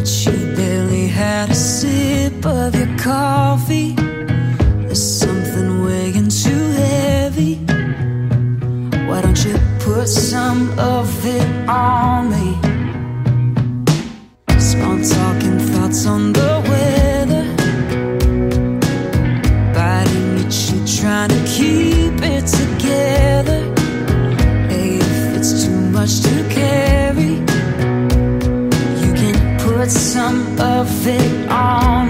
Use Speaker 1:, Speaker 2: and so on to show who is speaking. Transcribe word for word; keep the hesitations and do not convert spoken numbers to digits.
Speaker 1: you barely had a sip of your coffee. There's something weighing too heavy. Why don't you put some of it on me? Small talking thoughts on the weather, biting your cheek, trying to keep it together. Hey, if it's too much to carry, you can put some of it on